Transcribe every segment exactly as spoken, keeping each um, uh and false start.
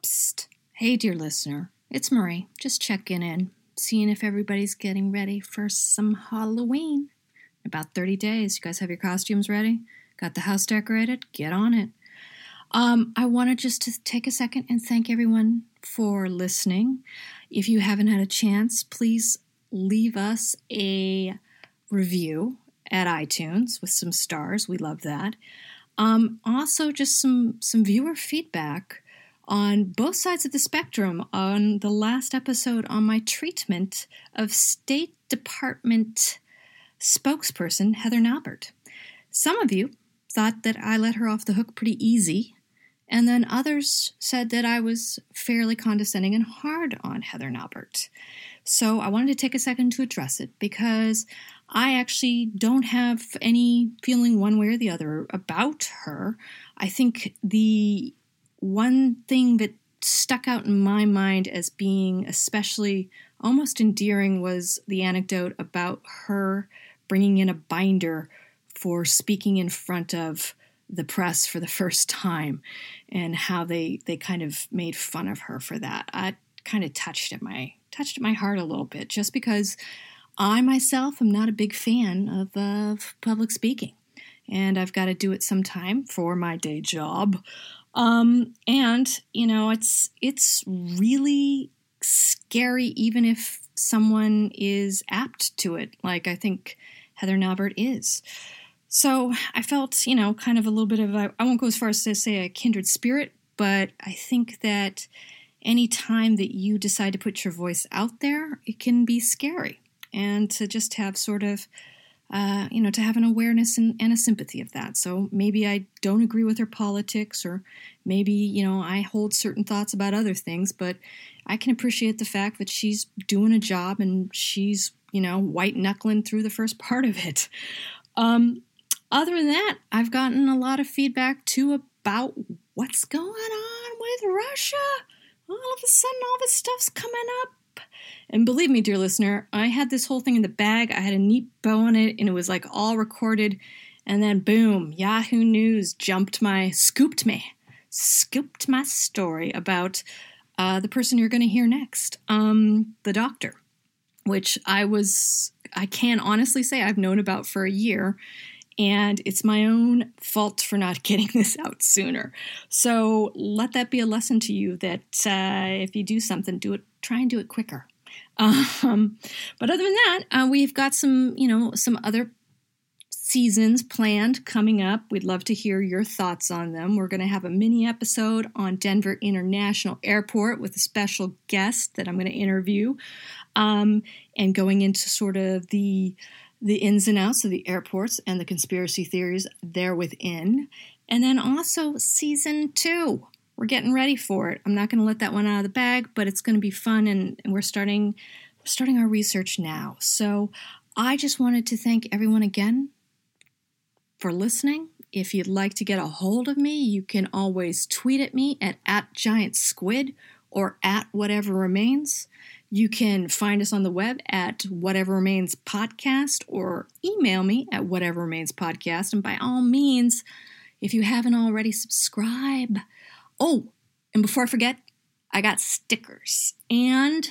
Psst. Hey, dear listener, it's Marie, just checking in, seeing if everybody's getting ready for some Halloween. In about thirty days, you guys have your costumes ready? Got the house decorated? Get on it. Um, I wanted just to take a second and thank everyone for listening. If you haven't had a chance, please leave us a review at iTunes with some stars. We love that. Um, also, just some, some viewer feedback on both sides of the spectrum on the last episode on my treatment of State Department spokesperson Heather Nauert. Some of you thought that I let her off the hook pretty easy, and then others said that I was fairly condescending and hard on Heather Nauert. So I wanted to take a second to address it because I actually don't have any feeling one way or the other about her. I think the one thing that stuck out in my mind as being especially almost endearing was the anecdote about her bringing in a binder for speaking in front of the press for the first time and how they, they kind of made fun of her for that. I kind of touched at my touched at my heart a little bit just because I myself am not a big fan of uh, public speaking, and I've got to do it sometime for my day job. Um, and, you know, it's, it's really scary even if someone is apt to it, like I think Heather Nauert is. So I felt, you know, kind of a little bit of, a, I won't go as far as to say a kindred spirit, but I think that any time that you decide to put your voice out there, it can be scary. And to just have sort of, Uh, you know, to have an awareness and, and a sympathy of that. So maybe I don't agree with her politics, or maybe, you know, I hold certain thoughts about other things, but I can appreciate the fact that she's doing a job and she's, you know, white-knuckling through the first part of it. Um, other than that, I've gotten a lot of feedback, too, about what's going on with Russia. All of a sudden, all this stuff's coming up. And believe me, dear listener, I had this whole thing in the bag. I had a neat bow on it, and it was like all recorded. And then, boom, Yahoo News jumped my, scooped me, scooped my story about uh, the person you're going to hear next, um, the doctor, which I was, I can honestly say I've known about for a year. And it's my own fault for not getting this out sooner. So let that be a lesson to you that uh, if you do something, do it. Try and do it quicker. Um, but other than that, uh, we've got some, you know, some other seasons planned coming up. We'd love to hear your thoughts on them. We're going to have a mini episode on Denver International Airport with a special guest that I'm going to interview, um, and going into sort of the the ins and outs of the airports and the conspiracy theories there within. And then also season two. We're getting ready for it. I'm not going to let that one out of the bag, but it's going to be fun, and, and we're starting we're starting our research now. So I just wanted to thank everyone again for listening. If you'd like to get a hold of me, you can always tweet at me at, at Giant Squid or at Whatever Remains. You can find us on the web at Whatever Remains Podcast, or email me at Whatever Remains Podcast. And by all means, if you haven't already, subscribe. Oh, and before I forget, I got stickers and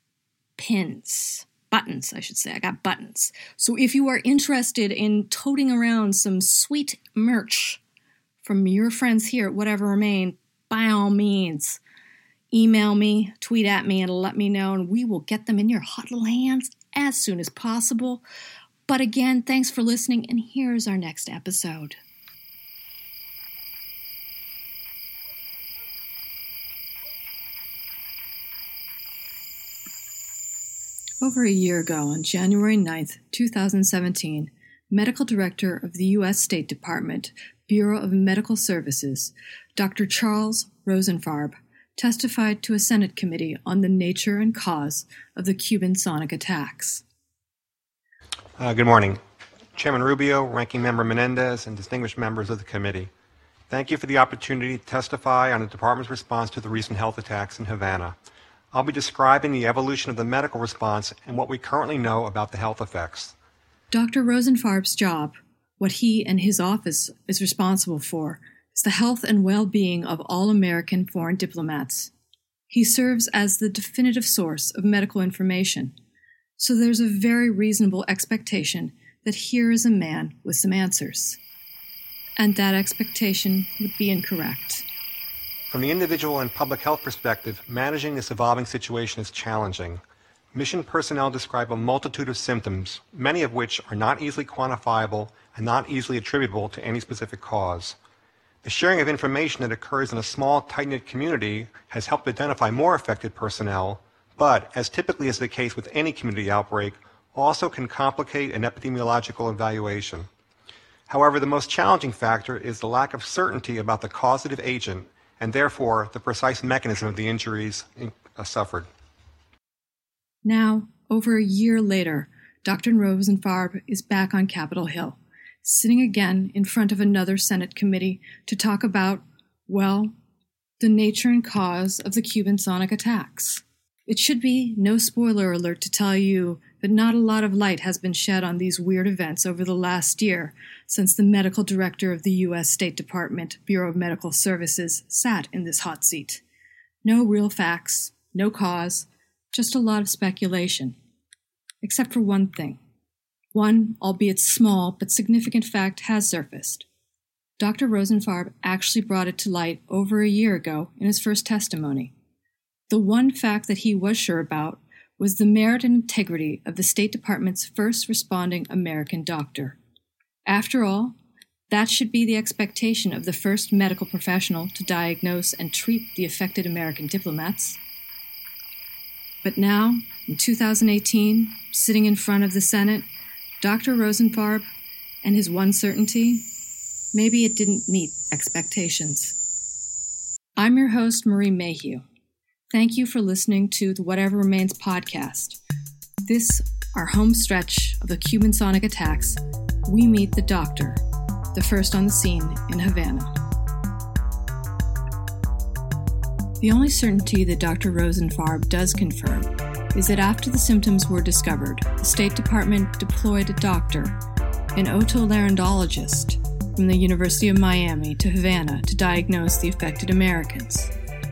pins. Buttons, I should say. I got buttons. So if you are interested in toting around some sweet merch from your friends here at Whatever Remain, by all means, email me, tweet at me, and let me know, and we will get them in your hot little hands as soon as possible. But again, thanks for listening, and here's our next episode. Over a year ago, on January ninth, twenty seventeen, Medical Director of the U S State Department, Bureau of Medical Services, Doctor Charles Rosenfarb, testified to a Senate committee on the nature and cause of the Cuban sonic attacks. Uh, good morning. Chairman Rubio, Ranking Member Menendez, and distinguished members of the committee. Thank you for the opportunity to testify on the Department's response to the recent health attacks in Havana. I'll be describing the evolution of the medical response and what we currently know about the health effects. Doctor Rosenfarb's job, what he and his office is responsible for, is the health and well-being of all American foreign diplomats, He serves as the definitive source of medical information, so there's a very reasonable expectation that here is a man with some answers. And that expectation would be incorrect. From the individual and public health perspective, managing this evolving situation is challenging. Mission personnel describe a multitude of symptoms, many of which are not easily quantifiable and not easily attributable to any specific cause. The sharing of information that occurs in a small, tight-knit community has helped identify more affected personnel, but, as typically is the case with any community outbreak, also can complicate an epidemiological evaluation. However, the most challenging factor is the lack of certainty about the causative agent and therefore the precise mechanism of the injuries suffered. Now, over a year later, Doctor Rosenfarb is back on Capitol Hill, sitting again in front of another Senate committee to talk about, well, the nature and cause of the Cuban sonic attacks. It should be no spoiler alert to tell you that not a lot of light has been shed on these weird events over the last year since the medical director of the U S State Department Bureau of Medical Services sat in this hot seat. No real facts, no cause, just a lot of speculation. Except for one thing. One, albeit small but significant fact has surfaced. Doctor Rosenfarb actually brought it to light over a year ago in his first testimony. The one fact that he was sure about was the merit and integrity of the State Department's first responding American doctor. After all, that should be the expectation of the first medical professional to diagnose and treat the affected American diplomats. But now, in two thousand eighteen, sitting in front of the Senate, Doctor Rosenfarb and his one certainty, maybe it didn't meet expectations. I'm your host, Marie Mayhew. Thank you for listening to the Whatever Remains podcast. This, our home stretch of the Cuban sonic attacks, we meet the doctor, the first on the scene in Havana. The only certainty that Doctor Rosenfarb does confirm is that after the symptoms were discovered, the State Department deployed a doctor, an otolaryngologist, from the University of Miami to Havana to diagnose the affected Americans.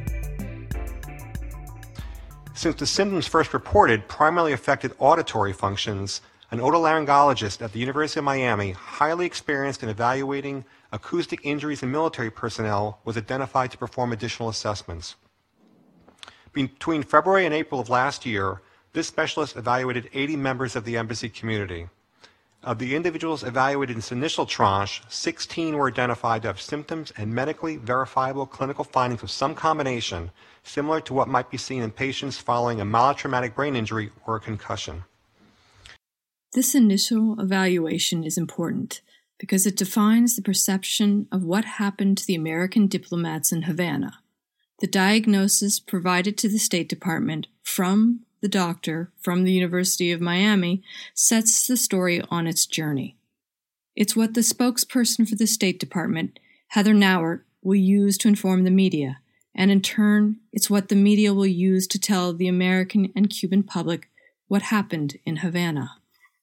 Since the symptoms first reported primarily affected auditory functions, an otolaryngologist at the University of Miami, highly experienced in evaluating acoustic injuries in military personnel, was identified to perform additional assessments. Between February and April of last year, this specialist evaluated eighty members of the embassy community. Of the individuals evaluated in this initial tranche, sixteen were identified to have symptoms and medically verifiable clinical findings of some combination, similar to what might be seen in patients following a mild traumatic brain injury or a concussion. This initial evaluation is important because it defines the perception of what happened to the American diplomats in Havana. The diagnosis provided to the State Department from the doctor from the University of Miami sets the story on its journey. It's what the spokesperson for the State Department, Heather Nauert, will use to inform the media, and in turn, it's what the media will use to tell the American and Cuban public what happened in Havana.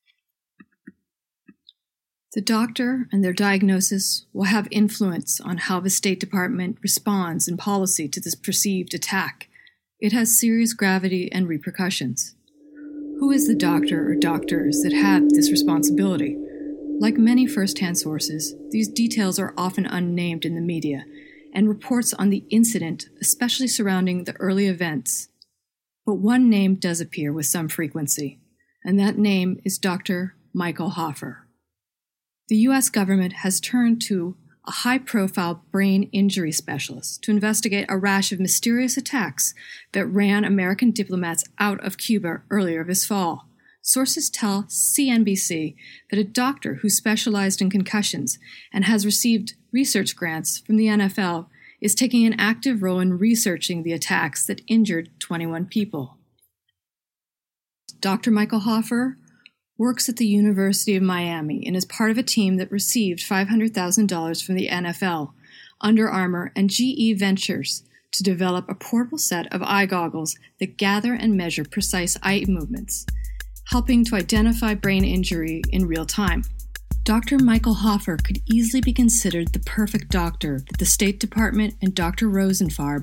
The doctor and their diagnosis will have influence on how the State Department responds in policy to this perceived attack. It has serious gravity and repercussions. Who is the doctor or doctors that had this responsibility? Like many first-hand sources, these details are often unnamed in the media, and reports on the incident, especially surrounding the early events. But one name does appear with some frequency, and that name is Doctor Michael Hoffer. The U S government has turned to a high-profile brain injury specialist to investigate a rash of mysterious attacks that ran American diplomats out of Cuba earlier this fall. Sources tell C N B C that a doctor who specialized in concussions and has received research grants from the N F L is taking an active role in researching the attacks that injured twenty-one people. Doctor Michael Hoffer works at the University of Miami and is part of a team that received five hundred thousand dollars from the N F L, Under Armour, and G E Ventures to develop a portable set of eye goggles that gather and measure precise eye movements, helping to identify brain injury in real time. Doctor Michael Hoffer could easily be considered the perfect doctor that the State Department and Doctor Rosenfarb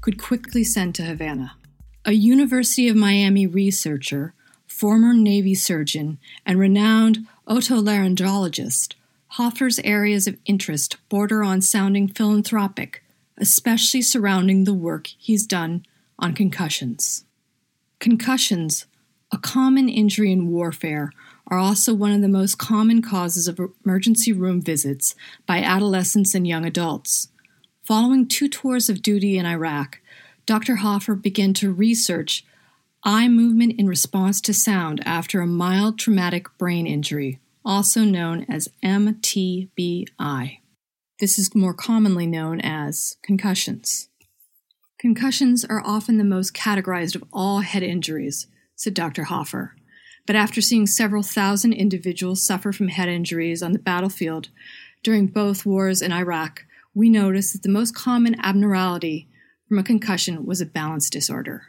could quickly send to Havana. A University of Miami researcher, former Navy surgeon, and renowned otolaryngologist, Hoffer's areas of interest border on sounding philanthropic, especially surrounding the work he's done on concussions. Concussions, a common injury in warfare, are also one of the most common causes of emergency room visits by adolescents and young adults. Following two tours of duty in Iraq, Doctor Hoffer began to research eye movement in response to sound after a mild traumatic brain injury, also known as M T B I. This is more commonly known as concussions. Concussions are often the most categorized of all head injuries, said Doctor Hoffer. But after seeing several thousand individuals suffer from head injuries on the battlefield during both wars in Iraq, we noticed that the most common abnormality from a concussion was a balance disorder.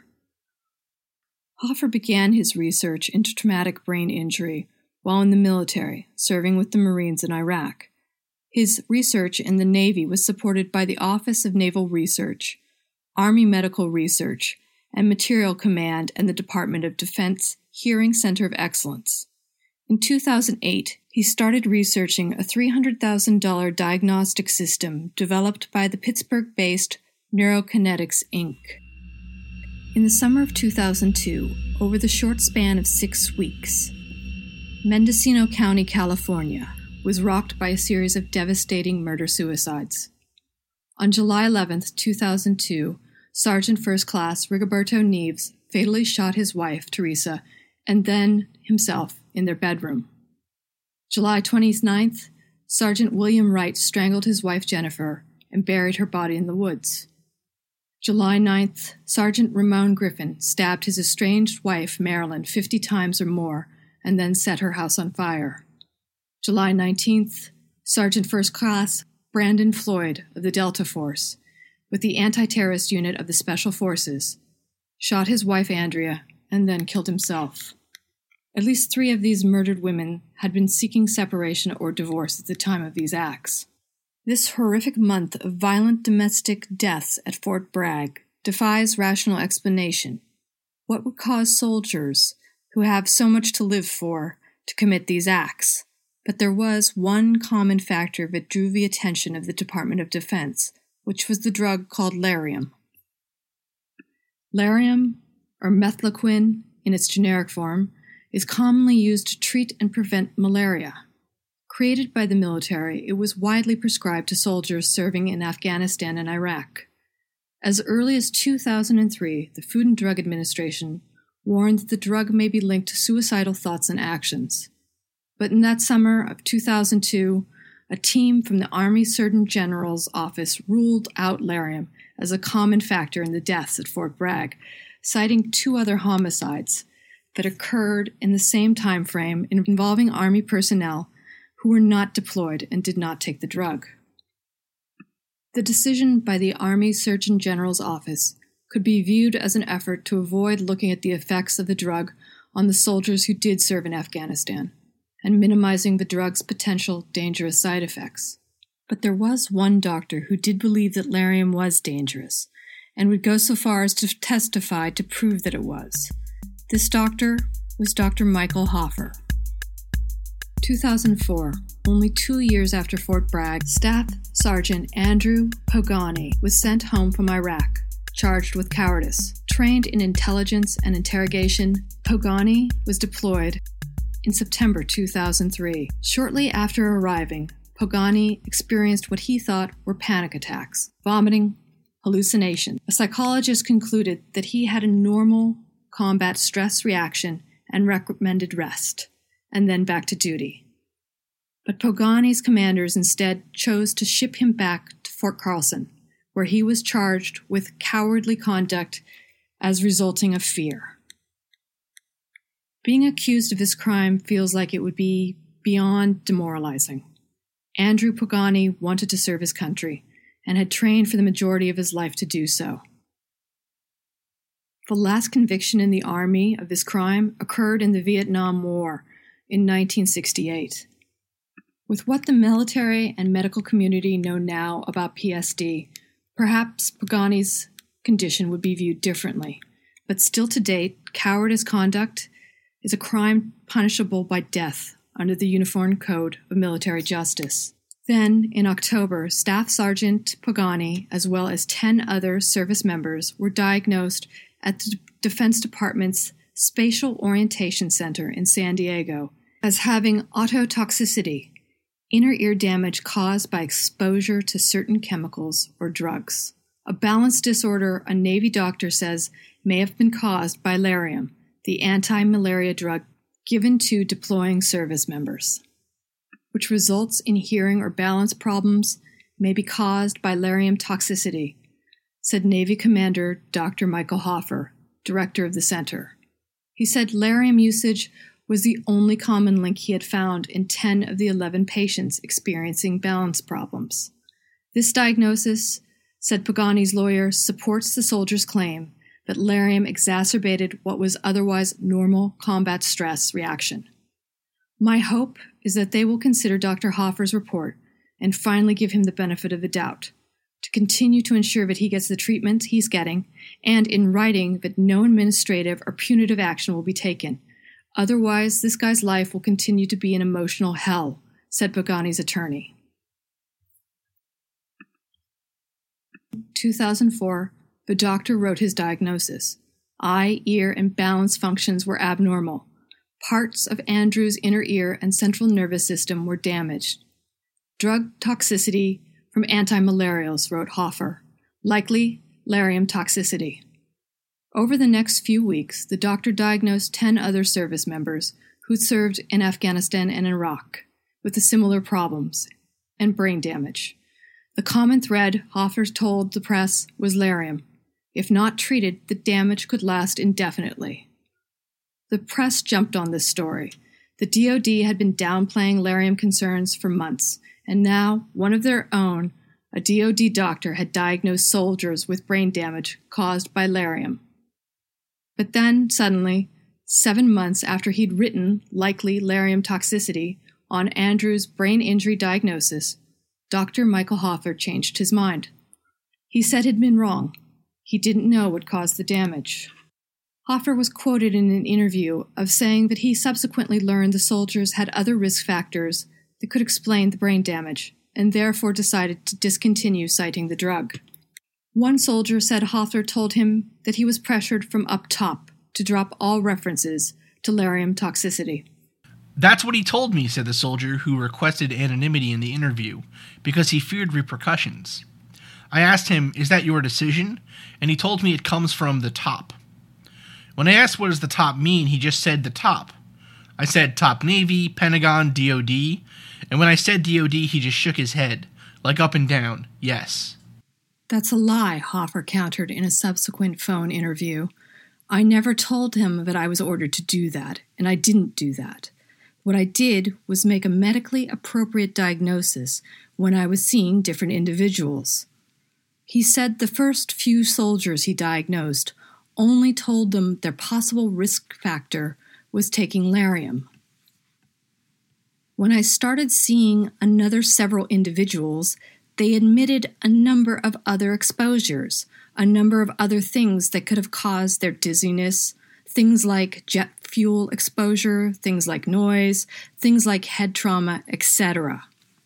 Hoffer began his research into traumatic brain injury while in the military, serving with the Marines in Iraq. His research in the Navy was supported by the Office of Naval Research, Army Medical Research, and Material Command and the Department of Defense Hearing Center of Excellence. In two thousand eight, he started researching a three hundred thousand dollars diagnostic system developed by the Pittsburgh-based Neurokinetics, Incorporated. In the summer of two thousand two, over the short span of six weeks, Mendocino County, California, was rocked by a series of devastating murder-suicides. On July eleventh, two thousand two, Sergeant First Class Rigoberto Neves fatally shot his wife, Teresa, and then himself in their bedroom. July twenty-ninth, Sergeant William Wright strangled his wife, Jennifer, and buried her body in the woods. July ninth, Sergeant Ramon Griffin stabbed his estranged wife, Marilyn, fifty times or more, and then set her house on fire. July nineteenth, Sergeant First Class Brandon Floyd of the Delta Force, with the anti-terrorist unit of the Special Forces, shot his wife, Andrea, and then killed himself. At least three of these murdered women had been seeking separation or divorce at the time of these acts. This horrific month of violent domestic deaths at Fort Bragg defies rational explanation. What would cause soldiers, who have so much to live for, to commit these acts? But there was one common factor that drew the attention of the Department of Defense, which was the drug called Lariam. Lariam, or methloquine in its generic form, is commonly used to treat and prevent malaria. Created by the military, it was widely prescribed to soldiers serving in Afghanistan and Iraq. As early as two thousand three, the Food and Drug Administration warned that the drug may be linked to suicidal thoughts and actions. But in that summer of two thousand two, a team from the Army Surgeon General's office ruled out Lariam as a common factor in the deaths at Fort Bragg, citing two other homicides that occurred in the same time frame involving Army personnel who were not deployed and did not take the drug. The decision by the Army Surgeon General's office could be viewed as an effort to avoid looking at the effects of the drug on the soldiers who did serve in Afghanistan, and minimizing the drug's potential dangerous side effects. But there was one doctor who did believe that Lariam was dangerous, and would go so far as to testify to prove that it was. This doctor was Doctor Michael Hoffer. two thousand four, only two years after Fort Bragg, Staff Sergeant Andrew Pogani was sent home from Iraq, charged with cowardice. Trained in intelligence and interrogation, Pogani was deployed in September two thousand three. Shortly after arriving, Pogani experienced what he thought were panic attacks, vomiting, hallucination. A psychologist concluded that he had a normal combat stress reaction and recommended rest, and then back to duty. But Pogani's commanders instead chose to ship him back to Fort Carlson, where he was charged with cowardly conduct as resulting of fear. Being accused of this crime feels like it would be beyond demoralizing. Andrew Pogani wanted to serve his country and had trained for the majority of his life to do so. The last conviction in the Army of this crime occurred in the Vietnam War in nineteen sixty-eight. With what the military and medical community know now about P S D, perhaps Pogani's condition would be viewed differently. But still to date, cowardice conduct is a crime punishable by death under the Uniform Code of Military Justice. Then, in October, Staff Sergeant Pagani, as well as ten other service members, were diagnosed at the Defense Department's Spatial Orientation Center in San Diego as having ototoxicity, inner ear damage caused by exposure to certain chemicals or drugs. A balance disorder a Navy doctor says may have been caused by Lariam, the anti-malaria drug given to deploying service members, which results in hearing or balance problems may be caused by Lariam toxicity, said Navy Commander Doctor Michael Hoffer, director of the center. He said Lariam usage was the only common link he had found in ten of the eleven patients experiencing balance problems. This diagnosis, said Pagani's lawyer, supports the soldier's claim that Lariam exacerbated what was otherwise normal combat stress reaction. My hope is that they will consider Doctor Hoffer's report and finally give him the benefit of the doubt, to continue to ensure that he gets the treatment he's getting, and in writing that no administrative or punitive action will be taken. Otherwise, this guy's life will continue to be an emotional hell, said Pagani's attorney. two thousand four, the doctor wrote his diagnosis. Eye, ear, and balance functions were abnormal. Parts of Andrew's inner ear and central nervous system were damaged. Drug toxicity from anti-malarials, wrote Hoffer. Likely Lariam toxicity. Over the next few weeks, the doctor diagnosed ten other service members who'd served in Afghanistan and Iraq with the similar problems and brain damage. The common thread, Hoffer told the press, was Lariam. If not treated, the damage could last indefinitely. The press jumped on this story. The D O D had been downplaying Lariam concerns for months, and now one of their own, a D O D doctor, had diagnosed soldiers with brain damage caused by Lariam. But then, suddenly, seven months after he'd written likely Lariam toxicity on Andrew's brain injury diagnosis, Doctor Michael Hoffer changed his mind. He said he'd been wrong. He didn't know what caused the damage. Hoffer was quoted in an interview of saying that he subsequently learned the soldiers had other risk factors that could explain the brain damage, and therefore decided to discontinue citing the drug. One soldier said Hoffer told him that he was pressured from up top to drop all references to Lariam toxicity. That's what he told me, said the soldier who requested anonymity in the interview, because he feared repercussions. I asked him, is that your decision? And he told me it comes from the top. When I asked what does the top mean, he just said the top. I said top Navy, Pentagon, D O D, and when I said D O D, he just shook his head, like up and down, yes. That's a lie, Hoffer countered in a subsequent phone interview. I never told him that I was ordered to do that, and I didn't do that. What I did was make a medically appropriate diagnosis when I was seeing different individuals. He said the first few soldiers he diagnosed only told them their possible risk factor was taking Lariam. When I started seeing another several individuals, they admitted a number of other exposures, a number of other things that could have caused their dizziness, things like jet fuel exposure, things like noise, things like head trauma, et cetera.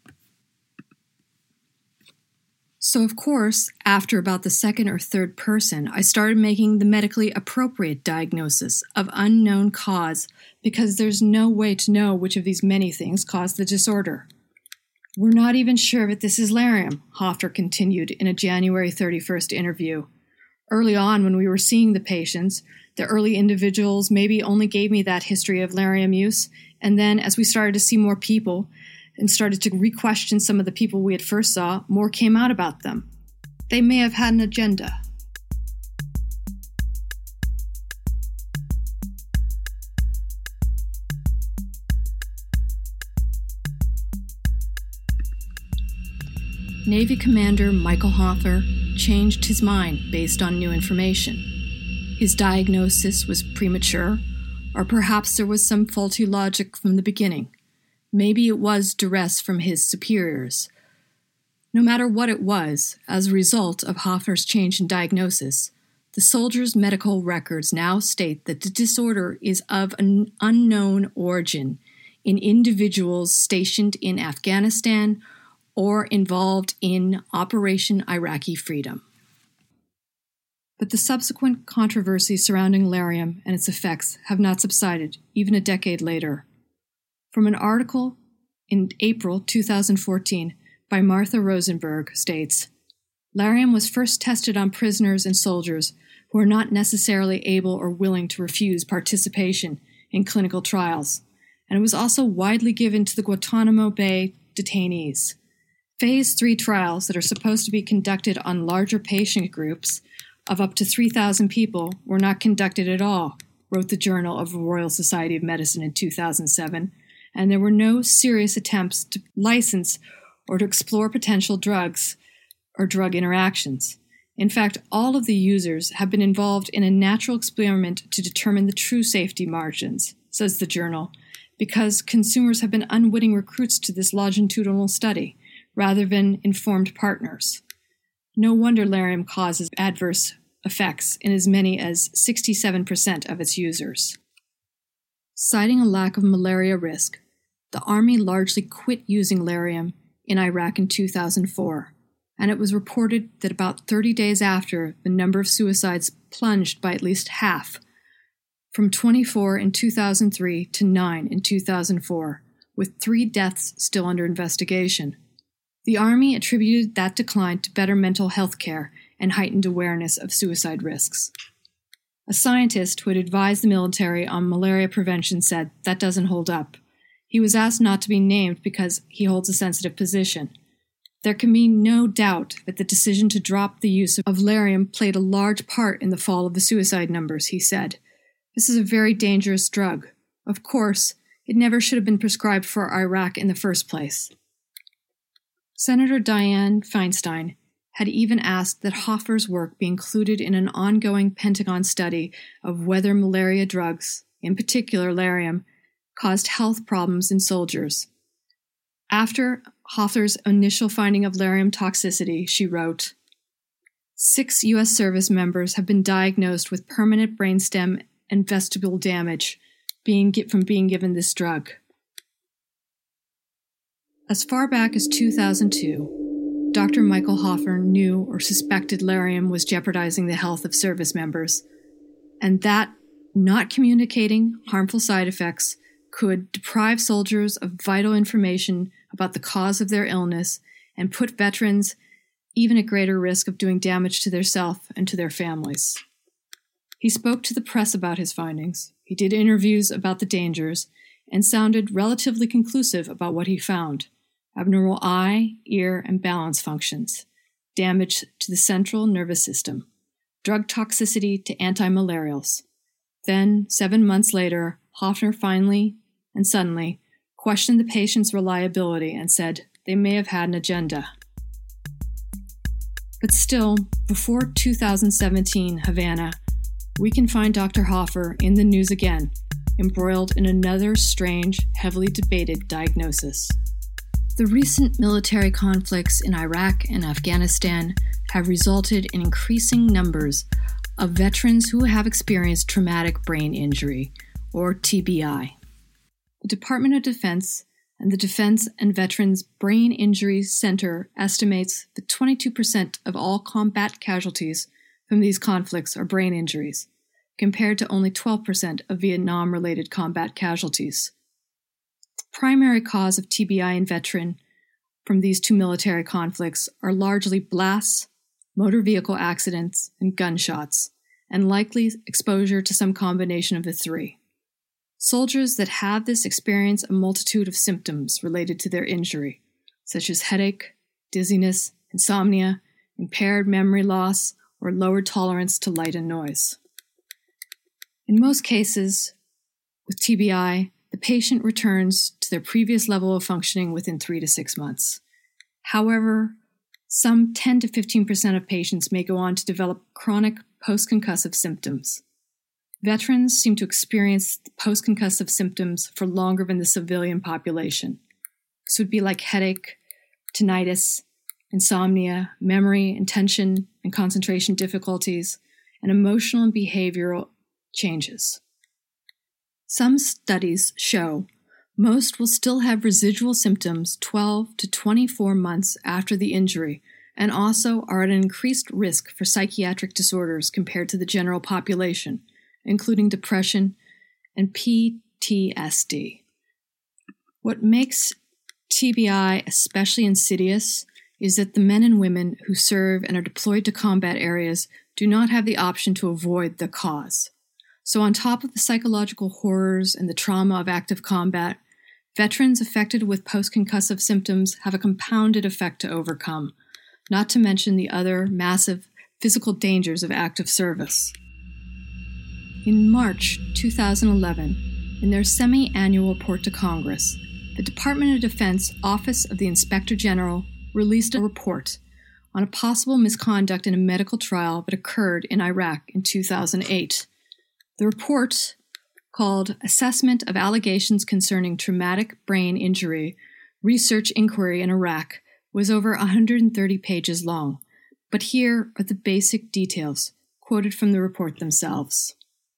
So, of course, after about the second or third person, I started making the medically appropriate diagnosis of unknown cause because there's no way to know which of these many things caused the disorder. We're not even sure that this is Lariam, Hoffer continued in a January thirty-first interview. Early on, when we were seeing the patients, the early individuals maybe only gave me that history of Lariam use, and then as we started to see more people and started to re-question some of the people we at first saw, more came out about them. They may have had an agenda. Navy Commander Michael Hoffer changed his mind based on new information. His diagnosis was premature, or perhaps there was some faulty logic from the beginning. Maybe it was duress from his superiors. No matter what it was, as a result of Hoffner's change in diagnosis, the soldiers' medical records now state that the disorder is of an unknown origin in individuals stationed in Afghanistan or involved in Operation Iraqi Freedom. But the subsequent controversy surrounding Lariam and its effects have not subsided, even a decade later. From an article in April two thousand fourteen by Martha Rosenberg states, Lariam was first tested on prisoners and soldiers who are not necessarily able or willing to refuse participation in clinical trials, and it was also widely given to the Guantanamo Bay detainees. Phase three trials that are supposed to be conducted on larger patient groups of up to three thousand people were not conducted at all, wrote the Journal of the Royal Society of Medicine in two thousand seven, and there were no serious attempts to license or to explore potential drugs or drug interactions. In fact, all of the users have been involved in a natural experiment to determine the true safety margins, says the journal, because consumers have been unwitting recruits to this longitudinal study, rather than informed partners. No wonder Lariam causes adverse effects in as many as sixty-seven percent of its users. Citing a lack of malaria risk, the Army largely quit using Lariam in Iraq in two thousand four, and it was reported that about thirty days after, the number of suicides plunged by at least half, from twenty-four in two thousand three to nine in two thousand four, with three deaths still under investigation. The Army attributed that decline to better mental health care and heightened awareness of suicide risks. A scientist who had advised the military on malaria prevention said that doesn't hold up. He was asked not to be named because he holds a sensitive position. There can be no doubt that the decision to drop the use of Lariam played a large part in the fall of the suicide numbers, he said. This is a very dangerous drug. Of course, it never should have been prescribed for Iraq in the first place. Senator Dianne Feinstein had even asked that Hoffer's work be included in an ongoing Pentagon study of whether malaria drugs, in particular Lariam, caused health problems in soldiers. After Hoffer's initial finding of Lariam toxicity, she wrote, Six U S service members have been diagnosed with permanent brainstem and vestibular damage being, from being given this drug. As far back as two thousand two, Doctor Michael Hoffer knew or suspected Lariam was jeopardizing the health of service members, and that not communicating harmful side effects could deprive soldiers of vital information about the cause of their illness and put veterans even at greater risk of doing damage to their self and to their families. He spoke to the press about his findings. He did interviews about the dangers and sounded relatively conclusive about what he found: abnormal eye, ear, and balance functions, damage to the central nervous system, drug toxicity to antimalarials. Then, seven months later, Hoffer finally and suddenly questioned the patient's reliability and said they may have had an agenda. But still, before two thousand seventeen Havana, we can find Doctor Hoffer in the news again, embroiled in another strange, heavily debated diagnosis. The recent military conflicts in Iraq and Afghanistan have resulted in increasing numbers of veterans who have experienced traumatic brain injury, or T B I. The Department of Defense and the Defense and Veterans Brain Injury Center estimates that twenty-two percent of all combat casualties from these conflicts are brain injuries, compared to only twelve percent of Vietnam-related combat casualties. The primary cause of T B I in veteran from these two military conflicts are largely blasts, motor vehicle accidents, and gunshots, and likely exposure to some combination of the three. Soldiers that have this experience a multitude of symptoms related to their injury, such as headache, dizziness, insomnia, impaired memory loss, or lowered tolerance to light and noise. In most cases, with T B I, the patient returns to their previous level of functioning within three to six months. However, some ten to fifteen percent of patients may go on to develop chronic post-concussive symptoms. Veterans seem to experience post-concussive symptoms for longer than the civilian population. This would be like headache, tinnitus, insomnia, memory, attention and concentration difficulties, and emotional and behavioral changes. Some studies show most will still have residual symptoms twelve to twenty-four months after the injury, and also are at an increased risk for psychiatric disorders compared to the general population, including depression and P T S D. What makes T B I especially insidious is that the men and women who serve and are deployed to combat areas do not have the option to avoid the cause. So on top of the psychological horrors and the trauma of active combat, veterans affected with post-concussive symptoms have a compounded effect to overcome, not to mention the other massive physical dangers of active service. In March two thousand eleven, in their semi-annual report to Congress, the Department of Defense Office of the Inspector General released a report on a possible misconduct in a medical trial that occurred in Iraq in two thousand eight. The report, called Assessment of Allegations Concerning Traumatic Brain Injury, Research Inquiry in Iraq, was over one hundred thirty pages long, but here are the basic details, quoted from the report themselves.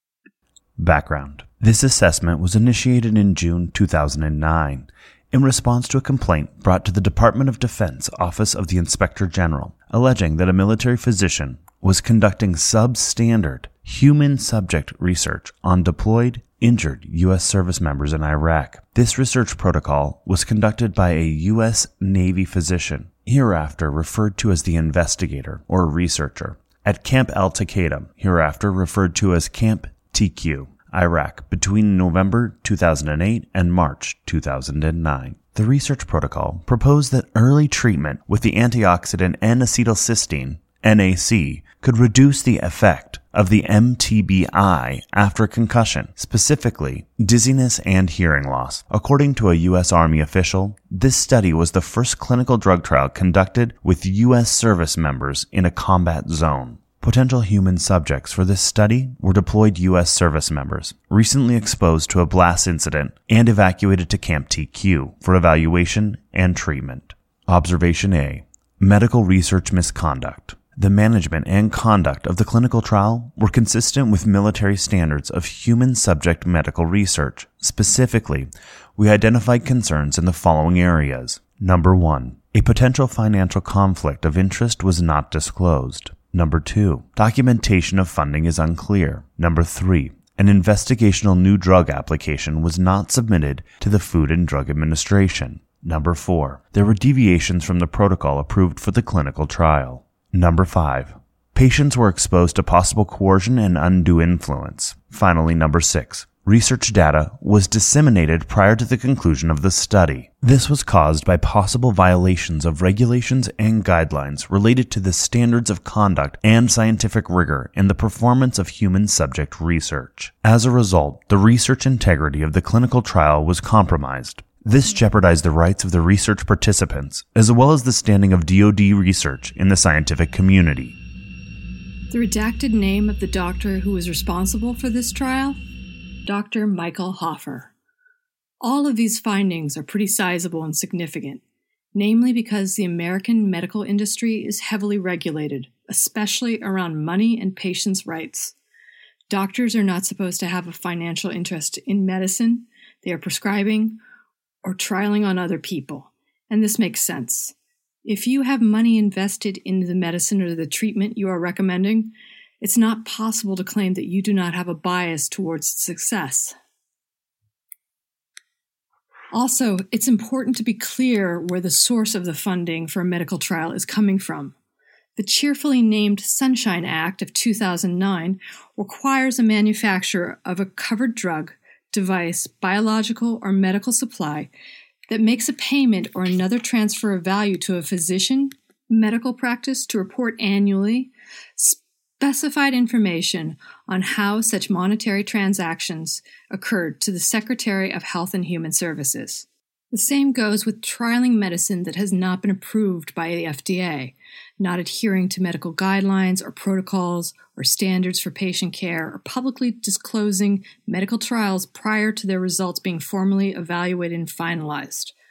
Background. This assessment was initiated in June two thousand nine in response to a complaint brought to the Department of Defense Office of the Inspector General, alleging that a military physician was conducting substandard human subject research on deployed, injured U S service members in Iraq. This research protocol was conducted by a U S Navy physician, hereafter referred to as the investigator or researcher, at Camp Al-Taqaddum, hereafter referred to as Camp T Q, Iraq, between November two thousand eight and March two thousand nine. The research protocol proposed that early treatment with the antioxidant N-acetylcysteine, N A C, could reduce the effect of the M T B I after concussion, specifically dizziness and hearing loss. According to a U S Army official, this study was the first clinical drug trial conducted with U S service members in a combat zone. Potential human subjects for this study were deployed U S service members, recently exposed to a blast incident and evacuated to Camp T Q for evaluation and treatment. Observation A. Medical research misconduct. The management and conduct of the clinical trial were consistent with military standards of human subject medical research. Specifically, we identified concerns in the following areas. Number one, a potential financial conflict of interest was not disclosed. Number two, documentation of funding is unclear. Number three, an investigational new drug application was not submitted to the Food and Drug Administration. Number four, there were deviations from the protocol approved for the clinical trial. Number five, patients were exposed to possible coercion and undue influence. Finally, number six, research data was disseminated prior to the conclusion of the study. This was caused by possible violations of regulations and guidelines related to the standards of conduct and scientific rigor in the performance of human subject research. As a result, the research integrity of the clinical trial was compromised. This jeopardized the rights of the research participants, as well as the standing of D O D research in the scientific community. The redacted name of the doctor who was responsible for this trial? Doctor Michael Hoffer. All of these findings are pretty sizable and significant, namely because the American medical industry is heavily regulated, especially around money and patients' rights. Doctors are not supposed to have a financial interest in medicine they are prescribing or trialing on other people, and this makes sense. If you have money invested in the medicine or the treatment you are recommending, it's not possible to claim that you do not have a bias towards success. Also, it's important to be clear where the source of the funding for a medical trial is coming from. The cheerfully named Sunshine Act of two thousand nine requires a manufacturer of a covered drug, device, biological, or medical supply that makes a payment or another transfer of value to a physician, medical practice to report annually specified information on how such monetary transactions occurred to the Secretary of Health and Human Services. The same goes with trialing medicine that has not been approved by the F D A, not adhering to medical guidelines or protocols or standards for patient care, or publicly disclosing medical trials prior to their results being formally evaluated and finalized.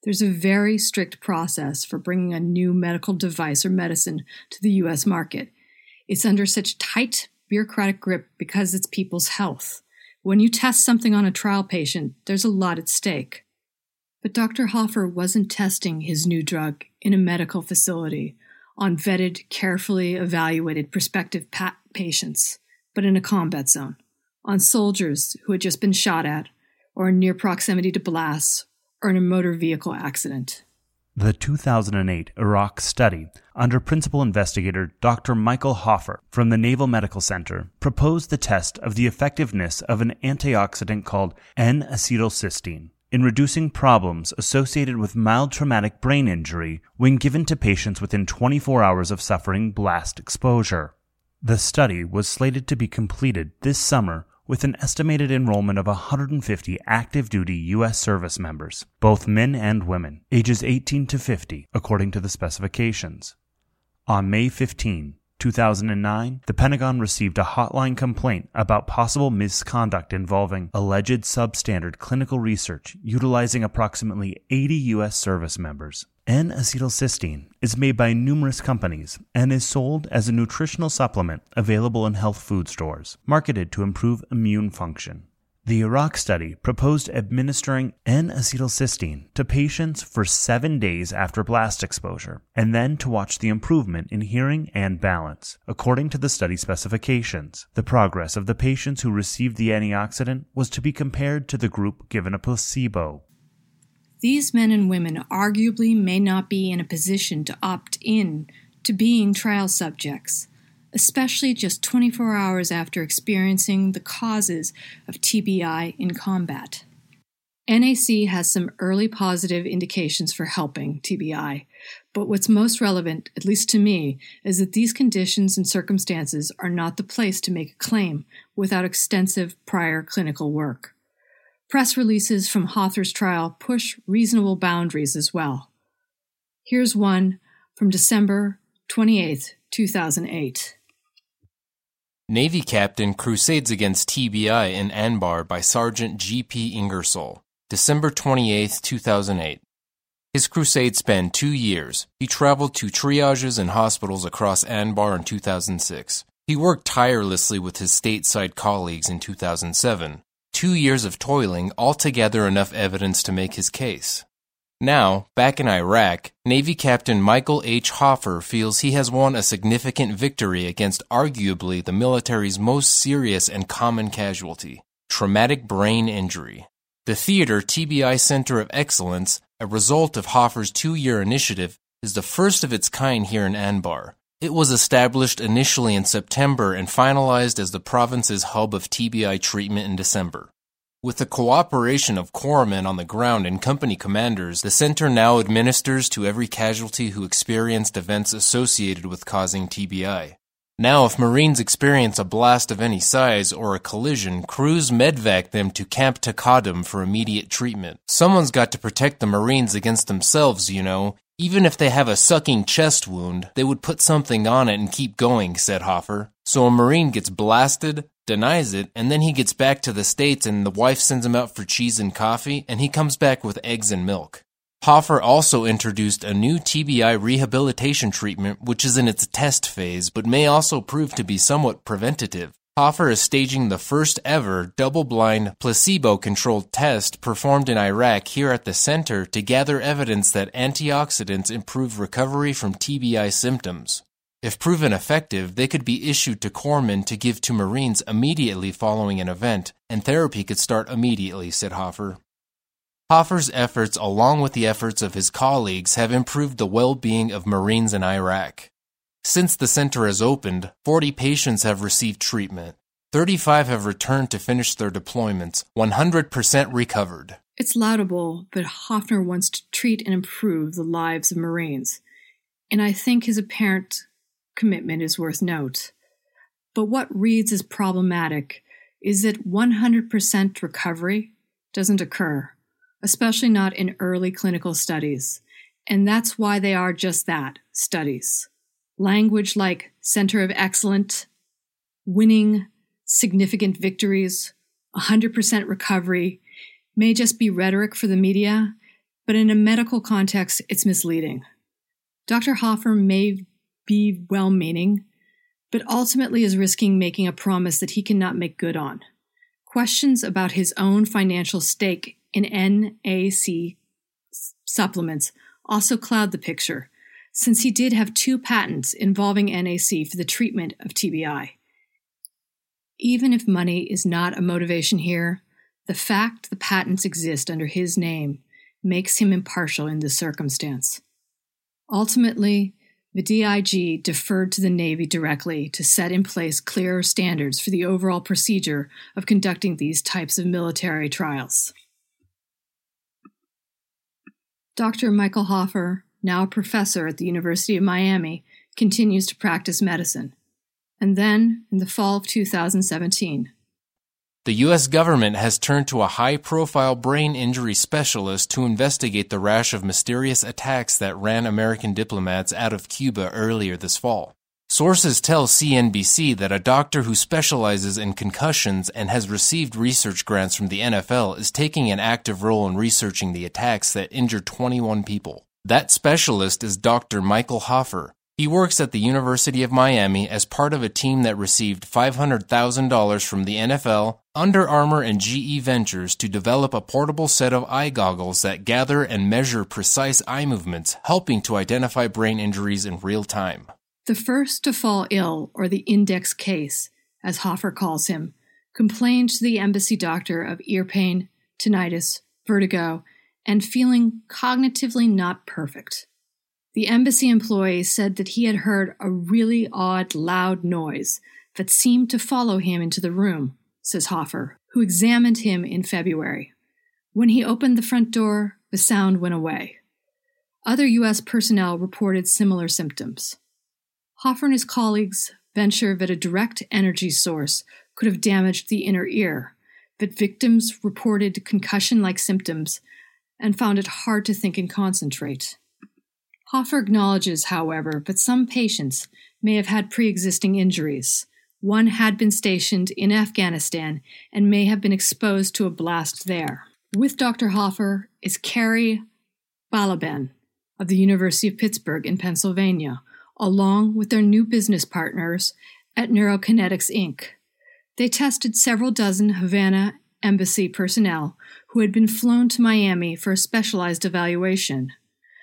There's a very strict process for bringing a new medical device or medicine to the U S market. It's under such tight bureaucratic grip because it's people's health. When you test something on a trial patient, there's a lot at stake. But Doctor Hoffer wasn't testing his new drug in a medical facility on vetted, carefully evaluated prospective pa- patients, but in a combat zone, on soldiers who had just been shot at, or in near proximity to blasts, or in a motor vehicle accident. The two thousand eight Iraq study, under principal investigator Doctor Michael Hoffer from the Naval Medical Center, proposed the test of the effectiveness of an antioxidant called N-acetylcysteine in reducing problems associated with mild traumatic brain injury when given to patients within twenty-four hours of suffering blast exposure. The study was slated to be completed this summer with an estimated enrollment of one hundred fifty active-duty U S service members, both men and women, ages eighteen to fifty, according to the specifications. On May fifteenth, two thousand nine, the Pentagon received a hotline complaint about possible misconduct involving alleged substandard clinical research utilizing approximately eighty U S service members. N-acetylcysteine is made by numerous companies and is sold as a nutritional supplement available in health food stores, marketed to improve immune function. The Iraq study proposed administering N-acetylcysteine to patients for seven days after blast exposure, and then to watch the improvement in hearing and balance. According to the study specifications, the progress of the patients who received the antioxidant was to be compared to the group given a placebo. These men and women arguably may not be in a position to opt in to being trial subjects, especially just twenty-four hours after experiencing the causes of T B I in combat. N A C has some early positive indications for helping T B I, but what's most relevant, at least to me, is that these conditions and circumstances are not the place to make a claim without extensive prior clinical work. Press releases from Hoffer's trial push reasonable boundaries as well. Here's one from December twenty-eighth, two thousand eight. Navy Captain crusades against T B I in Anbar by Sergeant G P Ingersoll, December twenty-eighth, two thousand eight. His crusade spanned two years. He traveled to triages and hospitals across Anbar in two thousand six. He worked tirelessly with his stateside colleagues in two thousand seven. Two years of toiling, altogether enough evidence to make his case. Now, back in Iraq, Navy Captain Michael H. Hoffer feels he has won a significant victory against arguably the military's most serious and common casualty, traumatic brain injury. The Theater T B I Center of Excellence, a result of Hoffer's two-year initiative, is the first of its kind here in Anbar. It was established initially in September and finalized as the province's hub of T B I treatment in December. With the cooperation of corpsmen on the ground and company commanders, the center now administers to every casualty who experienced events associated with causing T B I. Now, if Marines experience a blast of any size or a collision, crews medvac them to Camp Takadum for immediate treatment. Someone's got to protect the Marines against themselves, you know. Even if they have a sucking chest wound, they would put something on it and keep going, said Hoffer. So a Marine gets blasted, denies it, and then he gets back to the States and the wife sends him out for cheese and coffee, and he comes back with eggs and milk. Hoffer also introduced a new T B I rehabilitation treatment, which is in its test phase, but may also prove to be somewhat preventative. Hoffer is staging the first ever double-blind, placebo-controlled test performed in Iraq here at the center to gather evidence that antioxidants improve recovery from T B I symptoms. If proven effective, they could be issued to corpsmen to give to Marines immediately following an event, and therapy could start immediately, said Hoffer. Hoffer's efforts, along with the efforts of his colleagues, have improved the well-being of Marines in Iraq. Since the center has opened, forty patients have received treatment. thirty-five have returned to finish their deployments, one hundred percent recovered. It's laudable, but Hoffer wants to treat and improve the lives of Marines, and I think his apparent commitment is worth note. But what reads as problematic is that one hundred percent recovery doesn't occur, especially not in early clinical studies, and that's why they are just that, studies. Language like Center of Excellence, winning significant victories, one hundred percent recovery may just be rhetoric for the media, but but in a medical context, it's misleading. Doctor Hoffer may be well-meaning, but ultimately is risking making a promise that he cannot make good on. Questions about his own financial stake in N A C supplements also cloud the picture, since he did have two patents involving N A C for the treatment of T B I. Even if money is not a motivation here, the fact the patents exist under his name makes him impartial in this circumstance. Ultimately, the D I G deferred to the Navy directly to set in place clearer standards for the overall procedure of conducting these types of military trials. Doctor Michael Hoffer, now a professor at the University of Miami, continues to practice medicine. And then, in the fall of two thousand seventeen, the U S government has turned to a high-profile brain injury specialist to investigate the rash of mysterious attacks that ran American diplomats out of Cuba earlier this fall. Sources tell C N B C that a doctor who specializes in concussions and has received research grants from the N F L is taking an active role in researching the attacks that injured twenty-one people. That specialist is Doctor Michael Hoffer. He works at the University of Miami as part of a team that received five hundred thousand dollars from the N F L, Under Armour, and G E Ventures to develop a portable set of eye goggles that gather and measure precise eye movements, helping to identify brain injuries in real time. The first to fall ill, or the index case, as Hoffer calls him, complained to the embassy doctor of ear pain, tinnitus, vertigo, and feeling cognitively not perfect. The embassy employee said that he had heard a really odd, loud noise that seemed to follow him into the room, says Hoffer, who examined him in February. When he opened the front door, the sound went away. Other U S personnel reported similar symptoms. Hoffer and his colleagues venture that a direct energy source could have damaged the inner ear, but victims reported concussion-like symptoms and found it hard to think and concentrate. Hoffer acknowledges, however, that some patients may have had pre-existing injuries. One had been stationed in Afghanistan and may have been exposed to a blast there. With Doctor Hoffer is Carrie Balaban of the University of Pittsburgh in Pennsylvania, along with their new business partners at Neurokinetics, Incorporated. They tested several dozen Havana embassy personnel who had been flown to Miami for a specialized evaluation.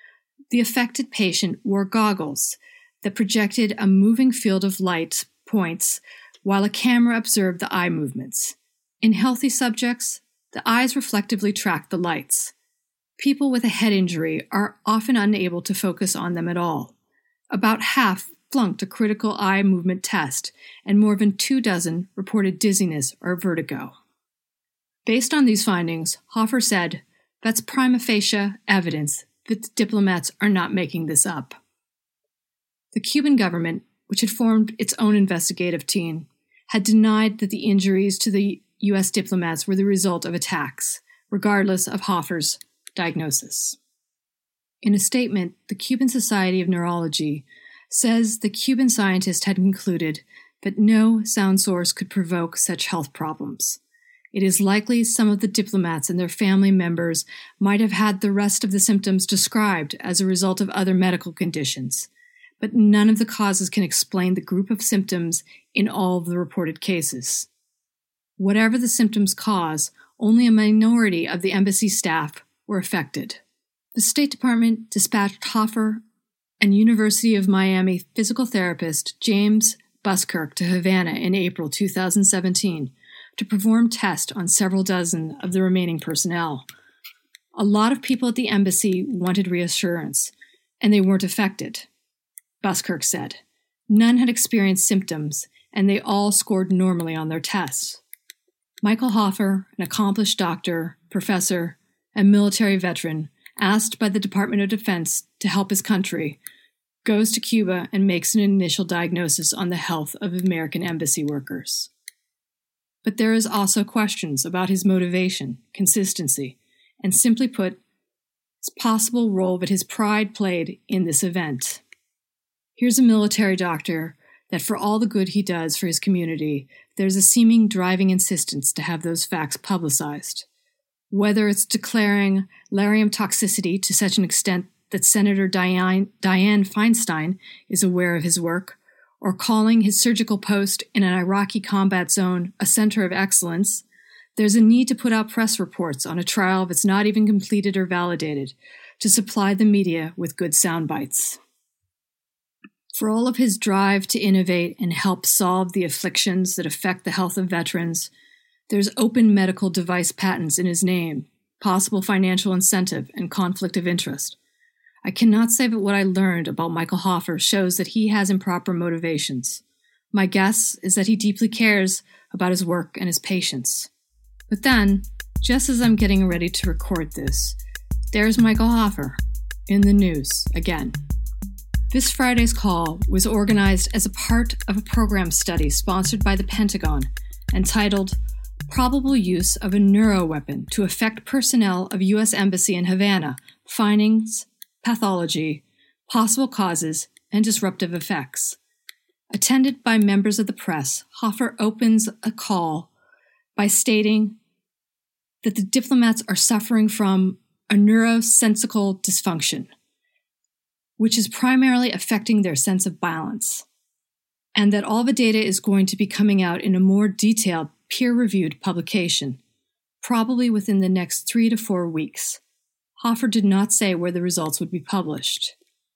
The affected patient wore goggles that projected a moving field of light points while a camera observed the eye movements. In healthy subjects, the eyes reflectively tracked the lights. People with a head injury are often unable to focus on them at all. About half flunked a critical eye movement test, and more than two dozen reported dizziness or vertigo. Based on these findings, Hoffer said, "That's prima facie evidence that the diplomats are not making this up." The Cuban government, which had formed its own investigative team, had denied that the injuries to the U S diplomats were the result of attacks, regardless of Hoffer's diagnosis. In a statement, the Cuban Society of Neurology says the Cuban scientist had concluded that no sound source could provoke such health problems. It is likely some of the diplomats and their family members might have had the rest of the symptoms described as a result of other medical conditions, but none of the causes can explain the group of symptoms in all of the reported cases. Whatever the symptoms cause, only a minority of the embassy staff were affected. The State Department dispatched Hoffer and University of Miami physical therapist James Buskirk to Havana in April two thousand seventeen to perform tests on several dozen of the remaining personnel. A lot of people at the embassy wanted reassurance, and they weren't affected, Buskirk said. None had experienced symptoms, and they all scored normally on their tests. Michael Hoffer, an accomplished doctor, professor, and military veteran, asked by the Department of Defense to help his country, goes to Cuba and makes an initial diagnosis on the health of American embassy workers. But there is also questions about his motivation, consistency, and simply put, his possible role that his pride played in this event. Here's a military doctor that for all the good he does for his community, there's a seeming driving insistence to have those facts publicized. whether it's declaring barium toxicity to such an extent that Senator Dianne, Dianne Feinstein is aware of his work, or calling his surgical post in an Iraqi combat zone a center of excellence, there's a need to put out press reports on a trial that's not even completed or validated to supply the media with good sound bites. For all of his drive to innovate and help solve the afflictions that affect the health of veterans, there's open medical device patents in his name, possible financial incentive, and conflict of interest. I cannot say that what I learned about Michael Hoffer shows that he has improper motivations. My guess is that he deeply cares about his work and his patients. But then, just as I'm getting ready to record this, there's Michael Hoffer in the news again. This Friday's call was organized as a part of a program study sponsored by the Pentagon entitled Probable Use of a Neuroweapon to Affect Personnel of U S Embassy in Havana, Findings, Pathology, Possible Causes, and Disruptive Effects. Attended by members of the press, Hoffer opens a call by stating that the diplomats are suffering from a neurosensical dysfunction, which is primarily affecting their sense of balance, and that all the data is going to be coming out in a more detailed, peer-reviewed publication, probably within the next three to four weeks. Hoffer did not say where the results would be published.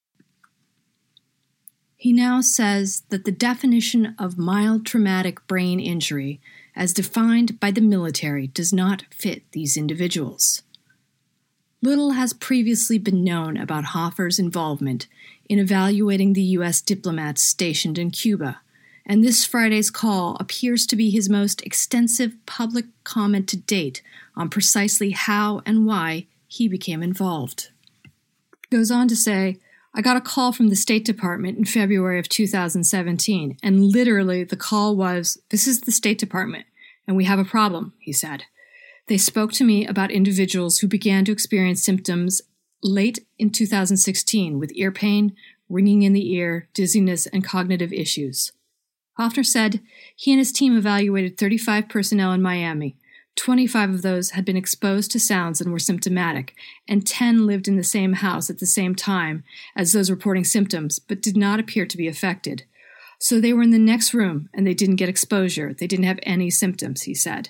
He now says that the definition of mild traumatic brain injury, as defined by the military, does not fit these individuals. Little has previously been known about Hoffer's involvement in evaluating the U S diplomats stationed in Cuba, and this Friday's call appears to be his most extensive public comment to date on precisely how and why he became involved. He goes on to say, I got a call from the State Department in February of two thousand seventeen, and literally the call was, this is the State Department, and we have a problem, he said. They spoke to me about individuals who began to experience symptoms late in two thousand sixteen with ear pain, ringing in the ear, dizziness, and cognitive issues. Hoffer said he and his team evaluated thirty-five personnel in Miami. twenty-five of those had been exposed to sounds and were symptomatic, and ten lived in the same house at the same time as those reporting symptoms, but did not appear to be affected. So they were in the next room, and they didn't get exposure. They didn't have any symptoms, he said.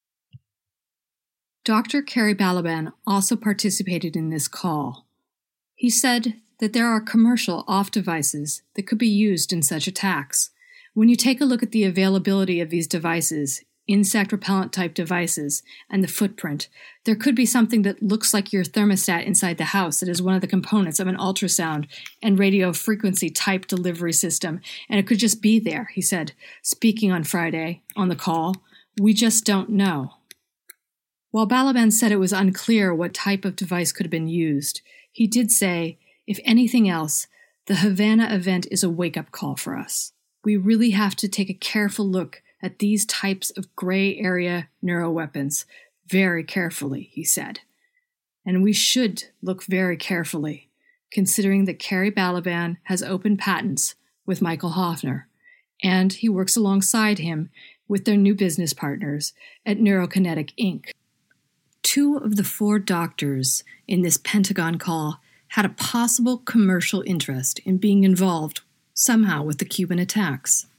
Doctor Kerry Balaban also participated in this call. He said that there are commercial off devices that could be used in such attacks. When you take a look at the availability of these devices, insect repellent type devices, and the footprint, there could be something that looks like your thermostat inside the house that is one of the components of an ultrasound and radio frequency type delivery system, and it could just be there, he said, speaking on Friday on the call. We just don't know. While Balaban said it was unclear what type of device could have been used, he did say, if anything else, the Havana event is a wake-up call for us. We really have to take a careful look at these types of gray area neuroweapons very carefully, he said. And we should look very carefully, considering that Kerry Balaban has open patents with Michael Hoffer, and he works alongside him with their new business partners at Neurokinetic Incorporated. Two of the four doctors in this Pentagon call had a possible commercial interest in being involved somehow with the Cuban attacks.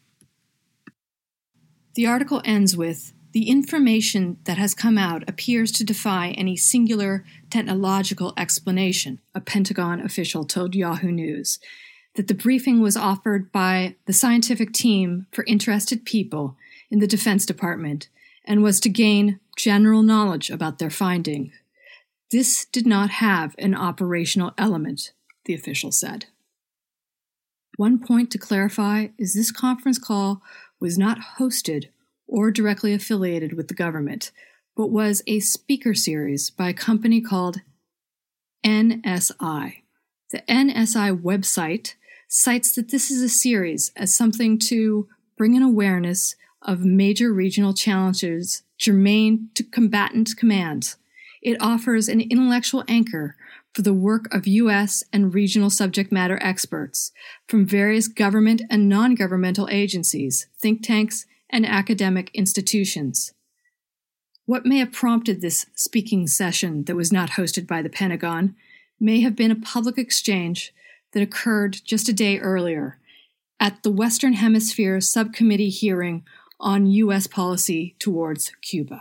The article ends with, the information that has come out appears to defy any singular technological explanation, a Pentagon official told Yahoo News, that the briefing was offered by the scientific team for interested people in the Defense Department and was to gain general knowledge about their finding. This did not have an operational element, the official said. One point to clarify is this conference call was not hosted or directly affiliated with the government, but was a speaker series by a company called N S I. The N S I website cites that this is a series as something to bring an awareness of major regional challenges germane to combatant commands. It offers an intellectual anchor for the work of U S and regional subject matter experts from various government and non-governmental agencies, think tanks, and academic institutions. What may have prompted this speaking session that was not hosted by the Pentagon may have been a public exchange that occurred just a day earlier at the Western Hemisphere Subcommittee hearing on U S policy towards Cuba.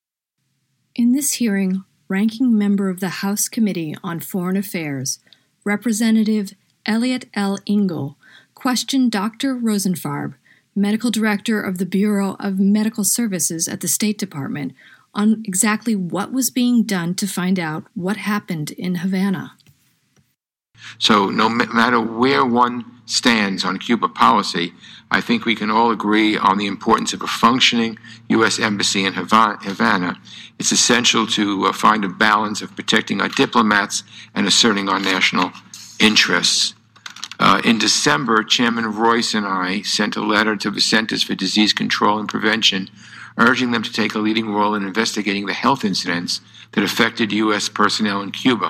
In this hearing, ranking member of the House Committee on Foreign Affairs, Representative Eliot L. Engel, questioned Doctor Rosenfarb, medical director of the Bureau of Medical Services at the State Department, on exactly what was being done to find out what happened in Havana. So no matter where one stands on Cuba policy, I think we can all agree on the importance of a functioning U S embassy in Havana. It's essential to uh, find a balance of protecting our diplomats and asserting our national interests. Uh, in December, Chairman Royce and I sent a letter to the Centers for Disease Control and Prevention, urging them to take a leading role in investigating the health incidents that affected U S personnel in Cuba.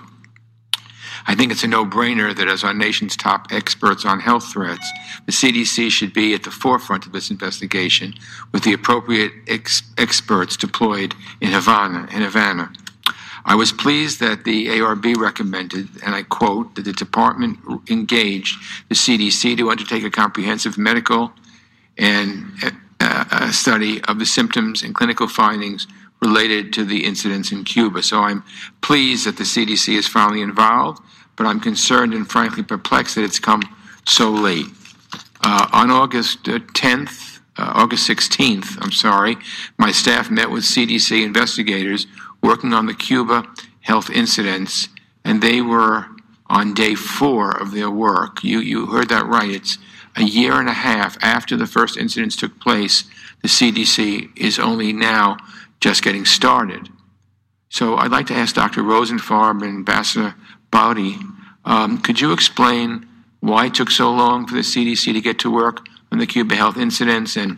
I think it's a no-brainer that as our nation's top experts on health threats, the C D C should be at the forefront of this investigation with the appropriate ex- experts deployed in Havana. In Havana. I was pleased that the A R B recommended, and I quote, that the department engaged the C D C to undertake a comprehensive medical and uh, a study of the symptoms and clinical findings related to the incidents in Cuba. So I'm pleased that the C D C is finally involved, but I'm concerned and frankly perplexed that it's come so late. Uh, on August tenth, uh, August sixteenth, I'm sorry, my staff met with C D C investigators working on the Cuba health incidents, and they were on day four of their work. You you heard that right. It's a year and a half after the first incidents took place. The C D C is only now just getting started. So I'd like to ask Doctor Rosenfarb and Ambassador Bowdy, um, could you explain why it took so long for the C D C to get to work on the Cuba health incidents, and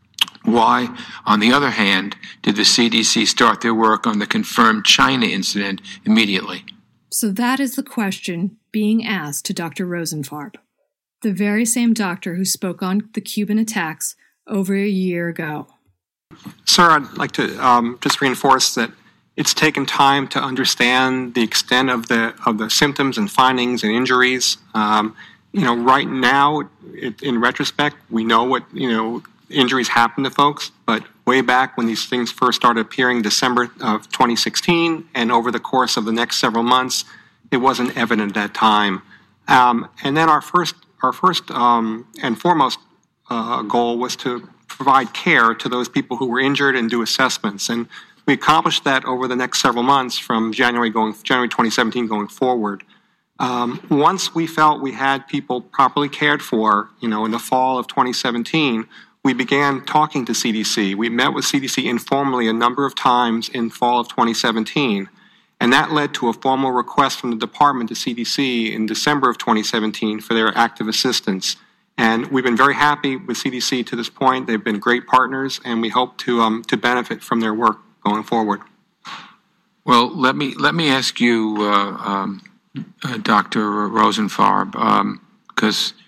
why, on the other hand, did the C D C start their work on the confirmed China incident immediately? So that is the question being asked to Doctor Rosenfarb, the very same doctor who spoke on the Cuban attacks over a year ago. Sir, I'd like to um, just reinforce that it's taken time to understand the extent of the of the symptoms and findings and injuries. Um, you know, right now, it, in retrospect, we know what, you know, injuries happen to folks, but way back when these things first started appearing, December of twenty sixteen, and over the course of the next several months, it wasn't evident at that time. Um, and then our first, our first um, and foremost uh, goal was to provide care to those people who were injured and do assessments. And we accomplished that over the next several months from January going January twenty seventeen going forward. Um, once we felt we had people properly cared for, you know, in the fall of twenty seventeen, we began talking to C D C. We met with C D C informally a number of times in fall of twenty seventeen, and that led to a formal request from the department to C D C in December of twenty seventeen for their active assistance. And we've been very happy with C D C to this point. They've been great partners, and we hope to um, to benefit from their work going forward. Well, let me let me ask you, uh, um, uh, Doctor Rosenfarb, because um,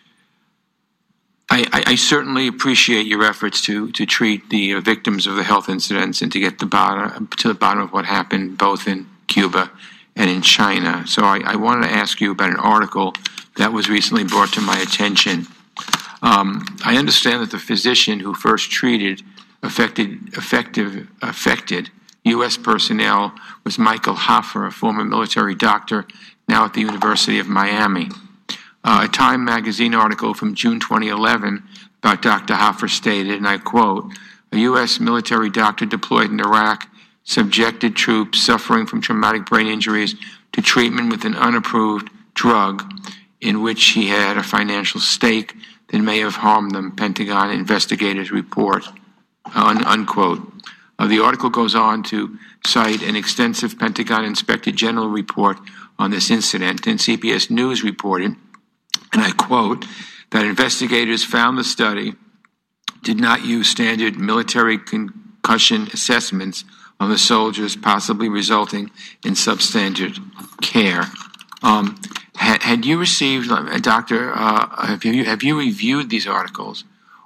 I, I, I certainly appreciate your efforts to to treat the uh, victims of the health incidents and to get the bottom to the bottom of what happened both in Cuba and in China. So I, I wanted to ask you about an article that was recently brought to my attention. Um, I understand that the physician who first treated affected effective affected U S personnel was Michael Hoffer, a former military doctor now at the University of Miami. Uh, a Time magazine article from June twenty eleven about Doctor Hoffer stated, and I quote, "A U S military doctor deployed in Iraq subjected troops suffering from traumatic brain injuries to treatment with an unapproved drug in which he had a financial stake that may have harmed them," Pentagon investigators report, un- unquote. Uh, the article goes on to cite an extensive Pentagon Inspector General report on this incident, and C B S News reported, and I quote, that investigators found the study did not use standard military concussion assessments on the soldiers, possibly resulting in substandard care. Um, had, had you received, uh, Doctor, uh, have you have you reviewed these articles,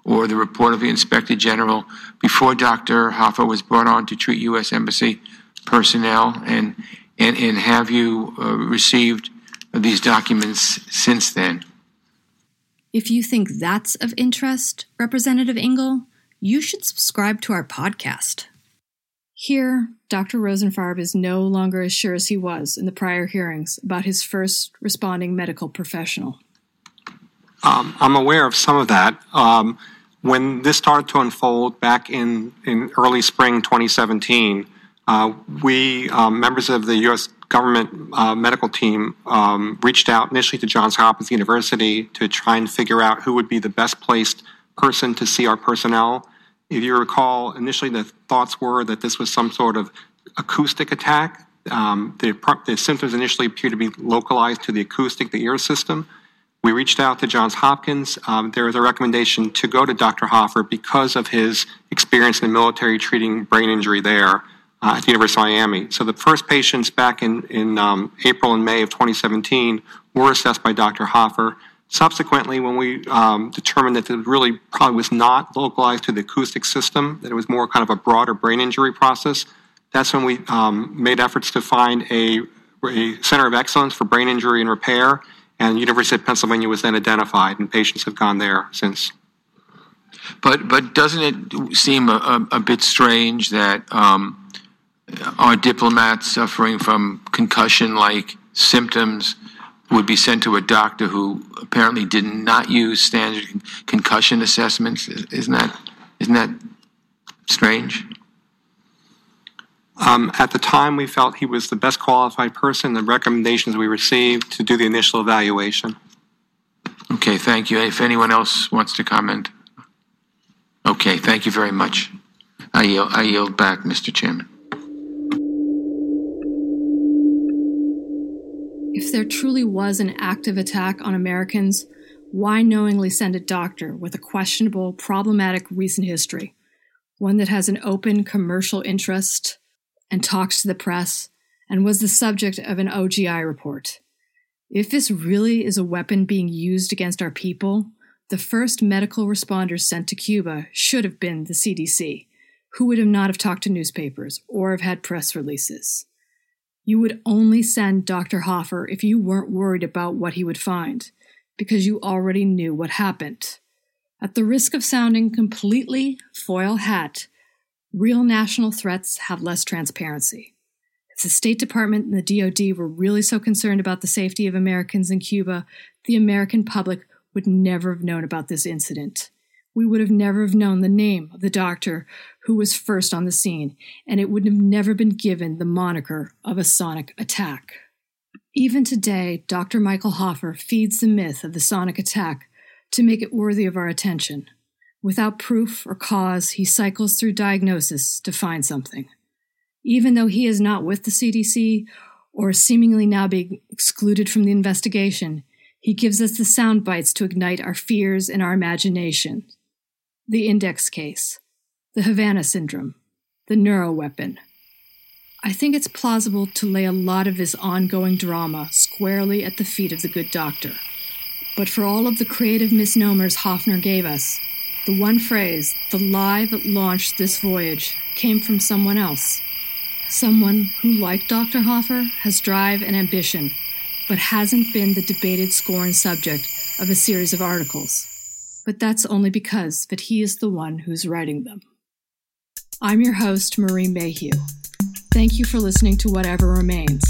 or the report of the Inspector General before Doctor Hoffer was brought on to treat U S Embassy personnel? And, and, and have you uh, received these documents since then? If you think that's of interest, Representative Engel, you should subscribe to our podcast. Here, Doctor Rosenfarb is no longer as sure as he was in the prior hearings about his first responding medical professional. Um, I'm aware of some of that. Um, when this started to unfold back in, in early spring twenty seventeen, uh, we, um, members of the U S government uh, medical team, um, reached out initially to Johns Hopkins University to try and figure out who would be the best placed person to see our personnel. If you recall, initially the thoughts were that this was some sort of acoustic attack. Um, the, the symptoms initially appeared to be localized to the acoustic, the ear system. We reached out to Johns Hopkins. Um, there was a recommendation to go to Doctor Hoffer because of his experience in the military treating brain injury there uh, at the University of Miami. So the first patients back in, in um, April and May of twenty seventeen were assessed by Doctor Hoffer. Subsequently, when we um, determined that it really probably was not localized to the acoustic system, that it was more kind of a broader brain injury process, that's when we um, made efforts to find a, a center of excellence for brain injury and repair, and the University of Pennsylvania was then identified, and patients have gone there since. But but doesn't it seem a, a, a bit strange that um, our diplomats suffering from concussion-like symptoms would be sent to a doctor who apparently did not use standard concussion assessments? Isn't that isn't that strange? Um, at the time, we felt he was the best qualified person. The recommendations we received to do the initial evaluation. Okay, thank you. If anyone else wants to comment. Okay, thank you very much. I yield, I yield back, Mister Chairman. If there truly was an active attack on Americans, why knowingly send a doctor with a questionable, problematic recent history, one that has an open commercial interest and talks to the press and was the subject of an O G I report? If this really is a weapon being used against our people, the first medical responders sent to Cuba should have been the C D C, who would have not have talked to newspapers or have had press releases. You would only send Doctor Hoffer if you weren't worried about what he would find, because you already knew what happened. At the risk of sounding completely foil hat, real national threats have less transparency. If the State Department and the D O D were really so concerned about the safety of Americans in Cuba, the American public would never have known about this incident. We would have never have known the name of the doctor who was first on the scene, and it would have never been given the moniker of a sonic attack. Even today, Doctor Michael Hoffer feeds the myth of the sonic attack to make it worthy of our attention. Without proof or cause, he cycles through diagnosis to find something. Even though he is not with the C D C or seemingly now being excluded from the investigation, he gives us the sound bites to ignite our fears and our imagination. The index case, the Havana syndrome, the neuroweapon. I think it's plausible to lay a lot of this ongoing drama squarely at the feet of the good doctor. But for all of the creative misnomers Hofner gave us, the one phrase, the lie that launched this voyage, came from someone else. Someone who, like Doctor Hoffer, has drive and ambition, but hasn't been the debated scorn subject of a series of articles. But that's only because that he is the one who's writing them. I'm your host, Marie Mayhew. Thank you for listening to Whatever Remains.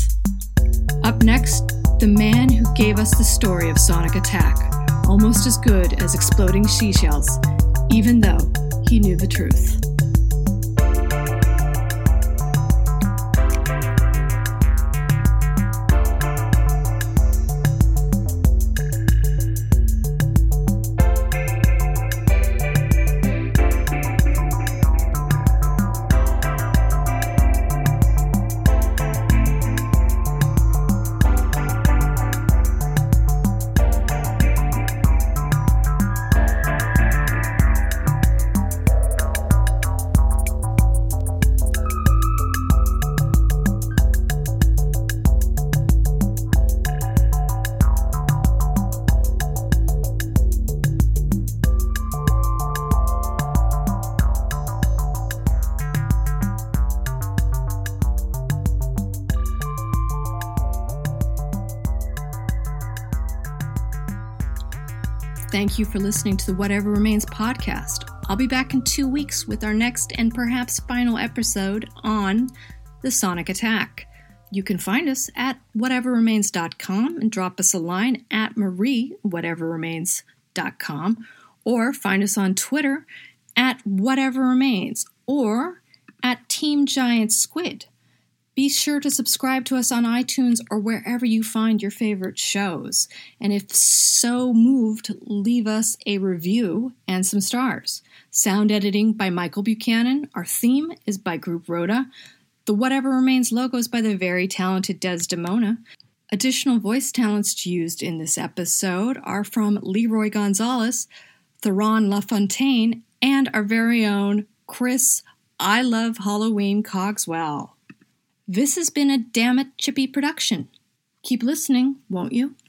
Up next, the man who gave us the story of Sonic Attack, almost as good as exploding seashells, even though he knew the truth. Thank you for listening to the Whatever Remains podcast. I'll be back in two weeks with our next and perhaps final episode on the Sonic Attack. You can find us at whatever remains dot com and drop us a line at marie whatever remains dot com, or find us on Twitter at whatever remains or at Team Giant Squid. Be sure to subscribe to us on iTunes or wherever you find your favorite shows. And if so moved, leave us a review and some stars. Sound editing by Michael Buchanan. Our theme is by Group Rhoda. The Whatever Remains logo is by the very talented Desdemona. Additional voice talents used in this episode are from Leroy Gonzalez, Theron LaFontaine, and our very own Chris I Love Halloween Cogswell. This has been a Damn It Chippy production. Keep listening, won't you?